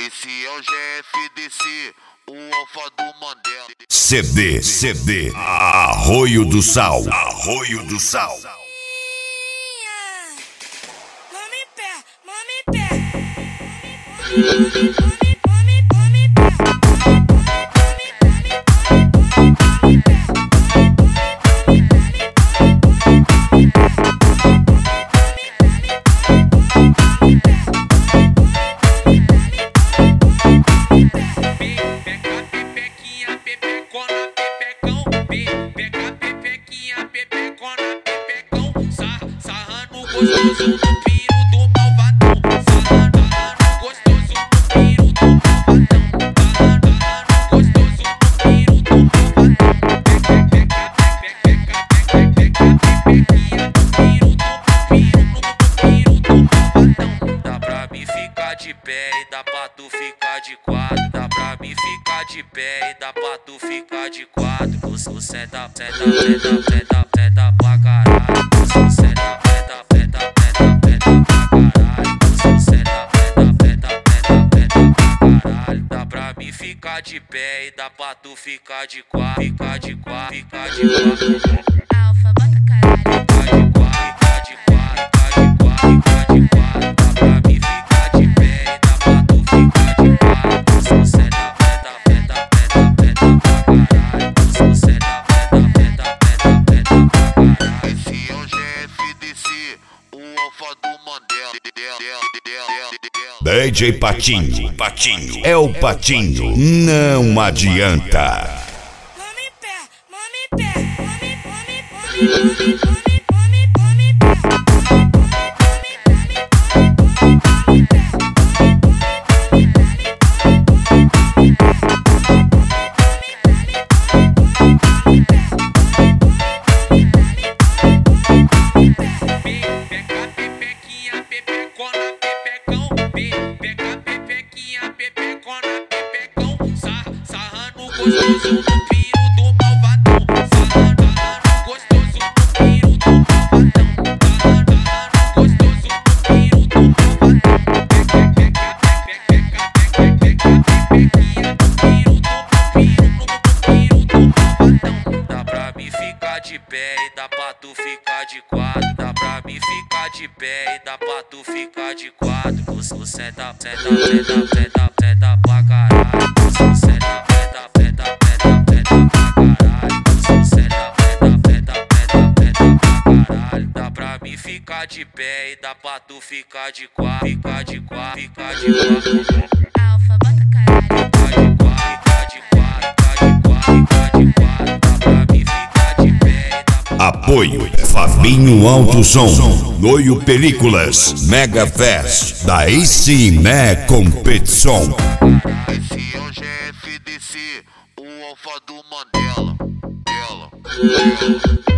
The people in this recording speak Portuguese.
Esse é o GFDC, o Alfa do Mandela. CD, Arroio do Sal. Arroio do Sal. Mami pé. Gostoso do piro do malvadão, sarrando gostoso do piro do malvadão, gostoso do piro do malvadão. Pequinha do piro do malvadão. Dá pra mim ficar de pé e dá pra tu ficar de quatro. Dá pra mim ficar de pé e dá pra tu ficar de quatro. Você senta pra caralho. Você senta pra dá pra mim ficar de pé e dá pra tu ficar de quatro, ficar de quatro, ficar de quatro. Alfa, bota caralho. Ficar de quatro, ficar de quatro, ficar de quatro, ficar de quatro. Dá pra mim ficar de pé e dá pra tu ficar de quatro. Se você dá pra caralho. Se você dá pra caralho. Esse é o GFDC, o Alfa do Mandela. DJ Patinho. É o Patinho. Não adianta. Mami pé. Gostoso do piro do malvadão, sarrando gostoso do piro do malvadão, gostoso do piro do malvadão. Pequinha do piro do malvadão. Dá pra mim ficar de pé e dá pra tu ficar de quatro. Dá pra mim ficar de pé e dá pra tu ficar de quatro. Você senta pra caralho. Você senta dá pra mim ficar de pé e dá pra tu ficar de quatro, ficar de quatro, ficar de quatro. Alfa, bota caralho. Ficar de quatro, ficar de quatro, ficar de quatro. Dá pra mim ficar de pé e dá pra... Apoio Fabinho Alto Som. Noio Películas. Mega Fest. Daí sim, né, competição. Esse é o GFDC, o Alfa do Mandela.